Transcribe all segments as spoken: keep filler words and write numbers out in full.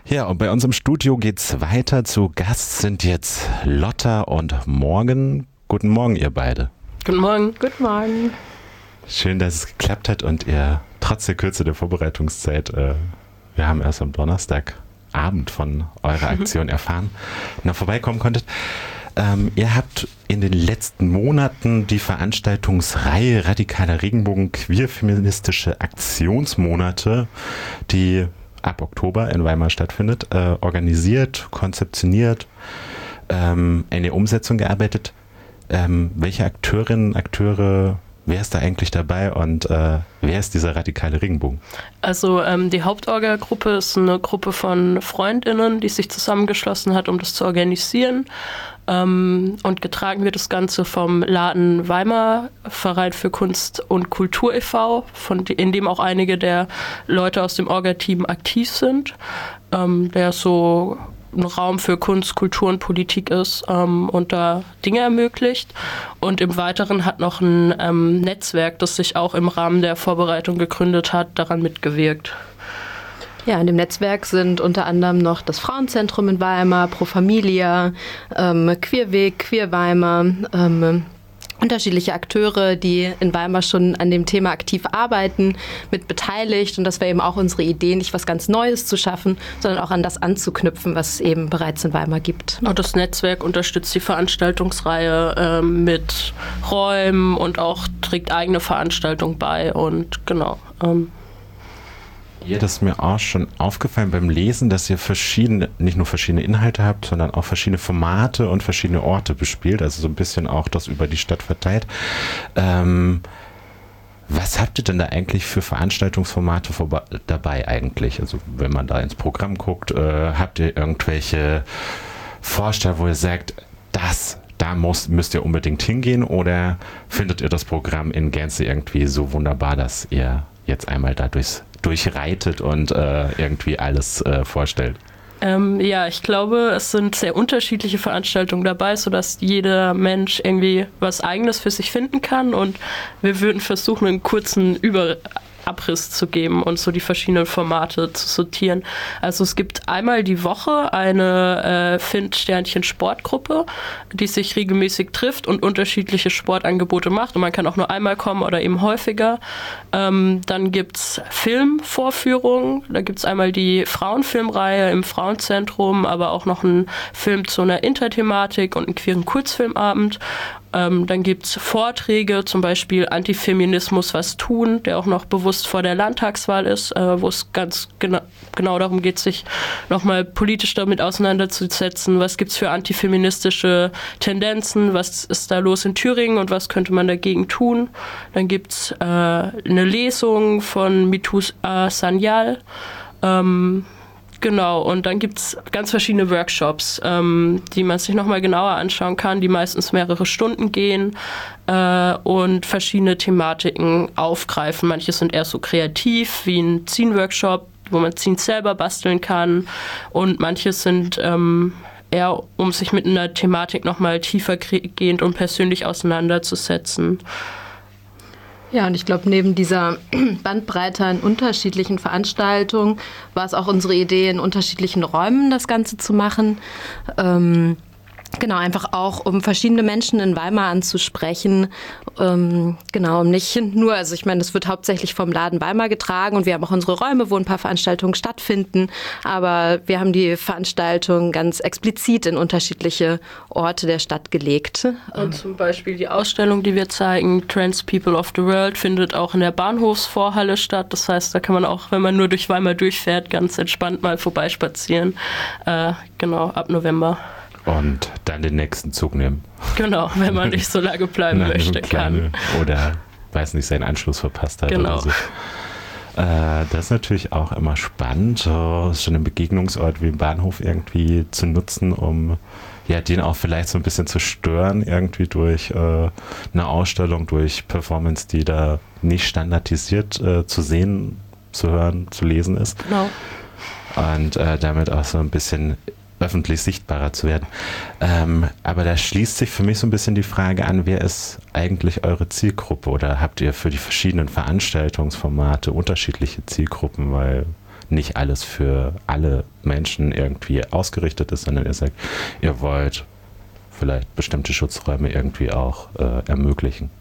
Ja, und bei uns im Studio geht's weiter. Zu Gast sind jetzt Lotta und Morgan. Guten Morgen, ihr beide. Guten Morgen. Guten Morgen. Schön, dass es geklappt hat und ihr trotz der Kürze der Vorbereitungszeit, äh, wir haben erst am Donnerstagabend von eurer Aktion erfahren, noch vorbeikommen konntet. Ähm, ihr habt in den letzten Monaten die Veranstaltungsreihe Radikaler Regenbogen queer-feministische Aktionsmonate, die ab Oktober in Weimar stattfindet, äh, organisiert, konzeptioniert, ähm, eine Umsetzung gearbeitet. Ähm, welche Akteurinnen, Akteure, wer ist da eigentlich dabei und äh, wer ist dieser radikale Regenbogen? Also ähm, die Hauptorga-Gruppe ist eine Gruppe von FreundInnen, die sich zusammengeschlossen hat, um das zu organisieren. Ähm, und getragen wird das Ganze vom Laden Weimar, Verein für Kunst und Kultur e V, von, in dem auch einige der Leute aus dem Orga-Team aktiv sind, ähm, der so ein Raum für Kunst, Kultur und Politik ist ähm, und da Dinge ermöglicht. Und im Weiteren hat noch ein ähm, Netzwerk, das sich auch im Rahmen der Vorbereitung gegründet hat, daran mitgewirkt. Ja, in dem Netzwerk sind unter anderem noch das Frauenzentrum in Weimar, Pro Familia, ähm, Queerweg, Queer Weimar, ähm, unterschiedliche Akteure, die in Weimar schon an dem Thema aktiv arbeiten, mit beteiligt. Und das wäre eben auch unsere Idee, nicht was ganz Neues zu schaffen, sondern auch an das anzuknüpfen, was es eben bereits in Weimar gibt. Und das Netzwerk unterstützt die Veranstaltungsreihe äh, mit Räumen und auch trägt eigene Veranstaltungen bei. Und genau. Ähm Ja, das ist mir auch schon aufgefallen beim Lesen, dass ihr verschiedene, nicht nur verschiedene Inhalte habt, sondern auch verschiedene Formate und verschiedene Orte bespielt, also so ein bisschen auch das über die Stadt verteilt. Ähm, was habt ihr denn da eigentlich für Veranstaltungsformate vorbe- dabei eigentlich? Also wenn man da ins Programm guckt, äh, habt ihr irgendwelche Vorstellungen, wo ihr sagt, das, da muss, müsst ihr unbedingt hingehen, oder findet ihr das Programm in Gänze irgendwie so wunderbar, dass ihr jetzt einmal da durchs durchreitet und äh, irgendwie alles äh, vorstellt? Ähm, ja, ich glaube, es sind sehr unterschiedliche Veranstaltungen dabei, sodass jeder Mensch irgendwie was Eigenes für sich finden kann, und wir würden versuchen, einen kurzen Über Abriss zu geben und so die verschiedenen Formate zu sortieren. Also es gibt einmal die Woche eine äh, Find-Sternchen-Sportgruppe, die sich regelmäßig trifft und unterschiedliche Sportangebote macht, und man kann auch nur einmal kommen oder eben häufiger. Ähm, dann gibt es Filmvorführungen, da gibt es einmal die Frauenfilmreihe im Frauenzentrum, aber auch noch einen Film zu einer Interthematik und einen queeren Kurzfilmabend. Ähm, dann gibt es Vorträge, zum Beispiel Antifeminismus was tun, der auch noch bewusst vor der Landtagswahl ist, äh, wo es ganz gena- genau darum geht, sich nochmal politisch damit auseinanderzusetzen. Was gibt es für antifeministische Tendenzen, was ist da los in Thüringen und was könnte man dagegen tun. Dann gibt es äh, eine Lesung von Mitu äh, Sanyal. Ähm, Genau, und dann gibt es ganz verschiedene Workshops, ähm, die man sich nochmal genauer anschauen kann, die meistens mehrere Stunden gehen äh, und verschiedene Thematiken aufgreifen. Manche sind eher so kreativ, wie ein Zine-Workshop, wo man Zines selber basteln kann, und manche sind ähm, eher, um sich mit einer Thematik nochmal tiefergehend und persönlich auseinanderzusetzen. Ja, und ich glaube, neben dieser Bandbreite an unterschiedlichen Veranstaltungen war es auch unsere Idee, in unterschiedlichen Räumen das Ganze zu machen. Ähm, genau, einfach auch, um verschiedene Menschen in Weimar anzusprechen. Ähm, genau, um nicht nur, also ich meine, es wird hauptsächlich vom Laden Weimar getragen, und wir haben auch unsere Räume, wo ein paar Veranstaltungen stattfinden. Aber wir haben die Veranstaltung ganz explizit in unterschiedliche Orte der Stadt gelegt. Und zum Beispiel die Ausstellung, die wir zeigen, Trans People of the World, findet auch in der Bahnhofsvorhalle statt. Das heißt, da kann man auch, wenn man nur durch Weimar durchfährt, ganz entspannt mal vorbeispazieren. Äh, genau, ab November. Und dann den nächsten Zug nehmen. Genau, wenn man nicht so lange bleiben möchte, kann. Oder, weiß nicht, seinen Anschluss verpasst hat. Genau. Oder so. Äh, das ist natürlich auch immer spannend, so schon einen Begegnungsort wie im Bahnhof irgendwie zu nutzen, um ja, den auch vielleicht so ein bisschen zu stören, irgendwie durch äh, eine Ausstellung, durch Performance, die da nicht standardisiert äh, zu sehen, zu hören, zu lesen ist. Genau. Und äh, damit auch so ein bisschen öffentlich sichtbarer zu werden. Ähm, aber da schließt sich für mich so ein bisschen die Frage an, wer ist eigentlich eure Zielgruppe, oder habt ihr für die verschiedenen Veranstaltungsformate unterschiedliche Zielgruppen, weil nicht alles für alle Menschen irgendwie ausgerichtet ist, sondern ihr sagt, ihr wollt vielleicht bestimmte Schutzräume irgendwie auch äh, ermöglichen.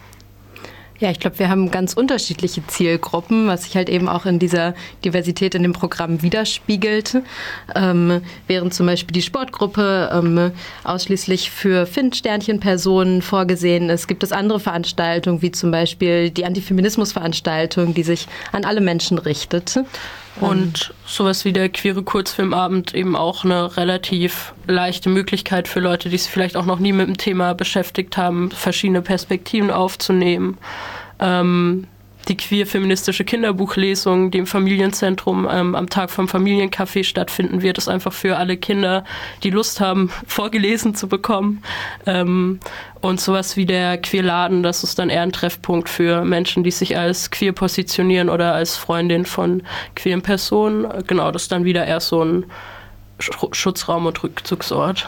Ja, ich glaube, wir haben ganz unterschiedliche Zielgruppen, was sich halt eben auch in dieser Diversität in dem Programm widerspiegelt. Ähm, während zum Beispiel die Sportgruppe ähm, ausschließlich für Fin-Sternchen-Personen vorgesehen ist, gibt es andere Veranstaltungen, wie zum Beispiel die Antifeminismus-Veranstaltung, die sich an alle Menschen richtet. Und sowas wie der queere Kurzfilmabend eben auch eine relativ leichte Möglichkeit für Leute, die sich vielleicht auch noch nie mit dem Thema beschäftigt haben, verschiedene Perspektiven aufzunehmen. Ähm, die queer-feministische Kinderbuchlesung, die im Familienzentrum ähm, am Tag vom Familiencafé stattfinden wird, ist einfach für alle Kinder, die Lust haben, vorgelesen zu bekommen. Ähm, und sowas wie der Queerladen, das ist dann eher ein Treffpunkt für Menschen, die sich als queer positionieren oder als Freundin von queeren Personen. Genau, das ist dann wieder eher so ein Schutzraum und Rückzugsort.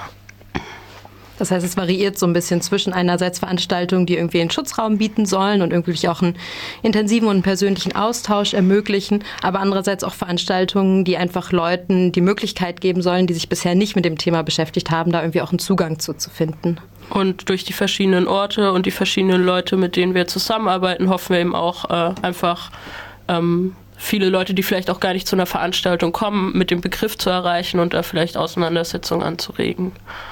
Das heißt, es variiert so ein bisschen zwischen einerseits Veranstaltungen, die irgendwie einen Schutzraum bieten sollen und irgendwie auch einen intensiven und persönlichen Austausch ermöglichen, aber andererseits auch Veranstaltungen, die einfach Leuten die Möglichkeit geben sollen, die sich bisher nicht mit dem Thema beschäftigt haben, da irgendwie auch einen Zugang zu, zu finden. Und durch die verschiedenen Orte und die verschiedenen Leute, mit denen wir zusammenarbeiten, hoffen wir eben auch äh, einfach ähm, viele Leute, die vielleicht auch gar nicht zu einer Veranstaltung kommen, mit dem Begriff zu erreichen und da vielleicht Auseinandersetzungen anzuregen.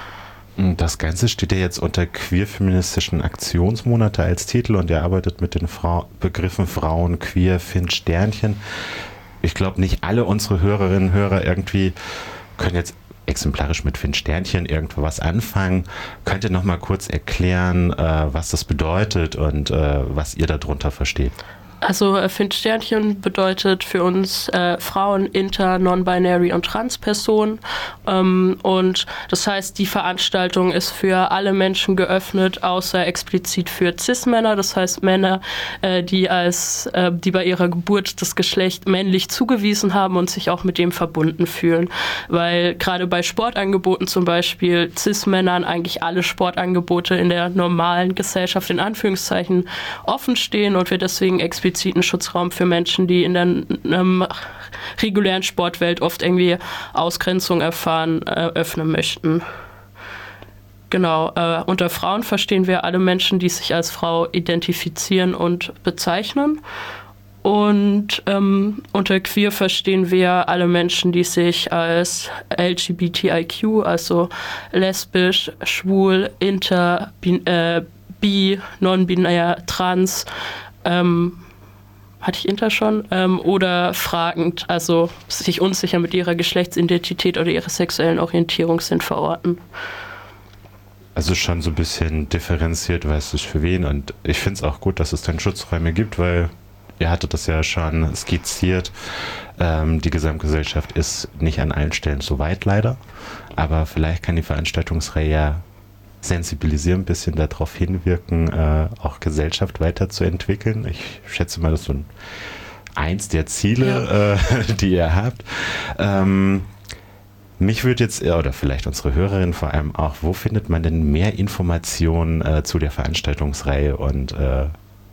Das Ganze steht ja jetzt unter queer-feministischen Aktionsmonate als Titel und ihr arbeitet mit den Frau- Begriffen Frauen, Queer, Fin, Sternchen. Ich glaube, nicht alle unsere Hörerinnen und Hörer irgendwie können jetzt exemplarisch mit Fin Sternchen irgendwo was anfangen. Könnt ihr noch mal kurz erklären, äh, was das bedeutet und äh, was ihr darunter versteht? Also äh, Fin Sternchen bedeutet für uns äh, Frauen, Inter, Non-Binary und Trans-Personen. Ähm, und das heißt, die Veranstaltung ist für alle Menschen geöffnet, außer explizit für Cis-Männer. Das heißt Männer, äh, die als äh, die bei ihrer Geburt das Geschlecht männlich zugewiesen haben und sich auch mit dem verbunden fühlen. Weil gerade bei Sportangeboten zum Beispiel Cis-Männern eigentlich alle Sportangebote in der normalen Gesellschaft in Anführungszeichen offen stehen und wir deswegen explizit einen Schutzraum für Menschen, die in der ähm, regulären Sportwelt oft irgendwie Ausgrenzung erfahren, äh, öffnen möchten. Genau, äh, unter Frauen verstehen wir alle Menschen, die sich als Frau identifizieren und bezeichnen. Und ähm, unter queer verstehen wir alle Menschen, die sich als L G B T I Q, also lesbisch, schwul, inter, bi, äh, bi non-binär, trans, ähm, hatte ich Inter schon, ähm, oder fragend, also sich unsicher mit ihrer Geschlechtsidentität oder ihrer sexuellen Orientierung sind verorten. Also schon so ein bisschen differenziert, weiß ich für wen. Und ich finde es auch gut, dass es dann Schutzräume gibt, weil ihr hattet das ja schon skizziert. Ähm, die Gesamtgesellschaft ist nicht an allen Stellen so weit, leider. Aber vielleicht kann die Veranstaltungsreihe ja sensibilisieren, ein bisschen darauf hinwirken, äh, auch Gesellschaft weiterzuentwickeln. Ich schätze mal, das ist so ein, eins der Ziele, ja. äh, die ihr habt. Ähm, mich würde jetzt, oder vielleicht unsere Hörerinnen vor allem auch, wo findet man denn mehr Informationen äh, zu der Veranstaltungsreihe und äh,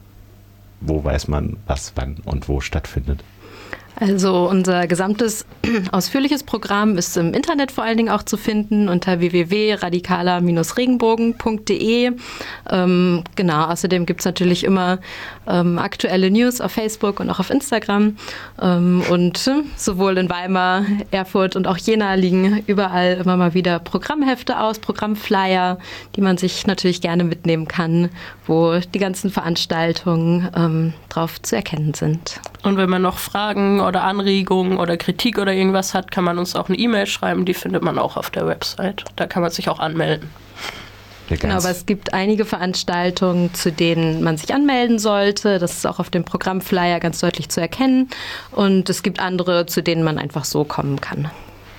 wo weiß man, was, wann und wo stattfindet? Also unser gesamtes ausführliches Programm ist im Internet vor allen Dingen auch zu finden unter w w w punkt radikaler regenbogen punkt d e. Ähm, genau, außerdem gibt es natürlich immer ähm, aktuelle News auf Facebook und auch auf Instagram. Ähm, und sowohl in Weimar, Erfurt und auch Jena liegen überall immer mal wieder Programmhefte aus, Programmflyer, die man sich natürlich gerne mitnehmen kann, wo die ganzen Veranstaltungen ähm, drauf zu erkennen sind. Und wenn man noch Fragen oder Anregungen oder Kritik oder irgendwas hat, kann man uns auch eine E-Mail schreiben, die findet man auch auf der Website. Da kann man sich auch anmelden. Genau, aber es gibt einige Veranstaltungen, zu denen man sich anmelden sollte. Das ist auch auf dem Programmflyer ganz deutlich zu erkennen. Und es gibt andere, zu denen man einfach so kommen kann.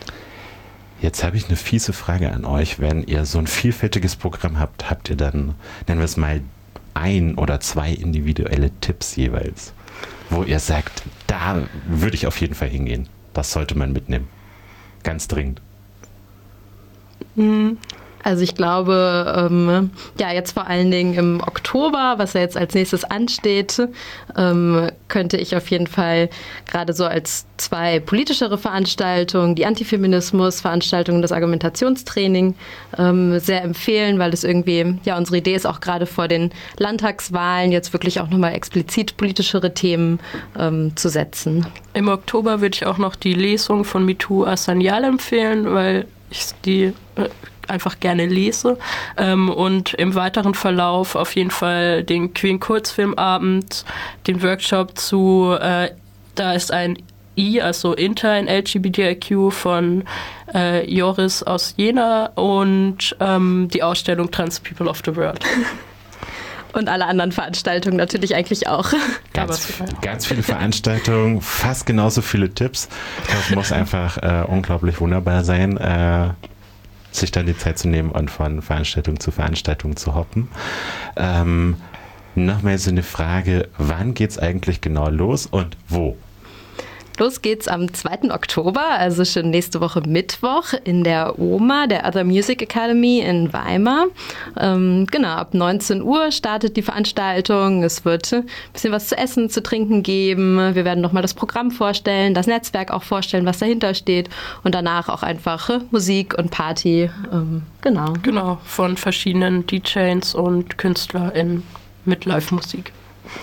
Jetzt habe ich eine fiese Frage an euch. Wenn ihr so ein vielfältiges Programm habt, habt ihr dann, nennen wir es mal, ein oder zwei individuelle Tipps jeweils, wo ihr sagt, da würde ich auf jeden Fall hingehen. Das sollte man mitnehmen. Ganz dringend. Also ich glaube, ähm, ja, jetzt vor allen Dingen im Oktober, was ja jetzt als nächstes ansteht, ähm, könnte ich auf jeden Fall gerade so als zwei politischere Veranstaltungen, die Antifeminismus-Veranstaltung und das Argumentationstraining, ähm, sehr empfehlen, weil es irgendwie, ja, unsere Idee ist auch gerade vor den Landtagswahlen jetzt wirklich auch nochmal explizit politischere Themen ähm, zu setzen. Im Oktober würde ich auch noch die Lesung von Mitu Asanyal empfehlen, weil ich die äh, einfach gerne lese, ähm, und im weiteren Verlauf auf jeden Fall den Queer Kurzfilmabend, den Workshop zu, äh, da ist ein I, also Inter in L G B T I Q von äh, Joris aus Jena und ähm, die Ausstellung Trans People of the World. Und alle anderen Veranstaltungen natürlich eigentlich auch. Ganz, ganz viele Veranstaltungen, fast genauso viele Tipps. Das muss einfach äh, unglaublich wunderbar sein, äh, sich dann die Zeit zu nehmen und von Veranstaltung zu Veranstaltung zu hoppen. Ähm, Nochmal so eine Frage, wann geht es eigentlich genau los und wo? Los geht's am zweiten Oktober, also schon nächste Woche Mittwoch in der O M A, der Other Music Academy in Weimar. Ähm, genau, ab neunzehn Uhr startet die Veranstaltung. Es wird ein bisschen was zu essen, zu trinken geben. Wir werden nochmal das Programm vorstellen, das Netzwerk auch vorstellen, was dahinter steht und danach auch einfach Musik und Party. Ähm, genau. Genau, von verschiedenen D Js und KünstlerInnen mit Live-Musik.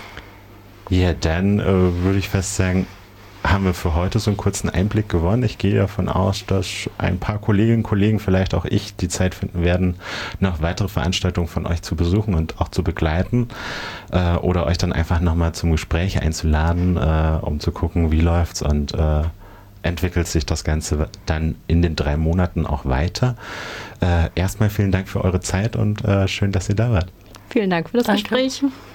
Ja, dann äh, würde ich fast sagen, haben wir für heute so einen kurzen Einblick gewonnen. Ich gehe davon aus, dass ein paar Kolleginnen und Kollegen, vielleicht auch ich, die Zeit finden werden, noch weitere Veranstaltungen von euch zu besuchen und auch zu begleiten äh, oder euch dann einfach nochmal zum Gespräch einzuladen, äh, um zu gucken, wie läuft's und äh, entwickelt sich das Ganze dann in den drei Monaten auch weiter. Äh, erstmal vielen Dank für eure Zeit und äh, schön, dass ihr da wart. Vielen Dank für das Danke. Gespräch.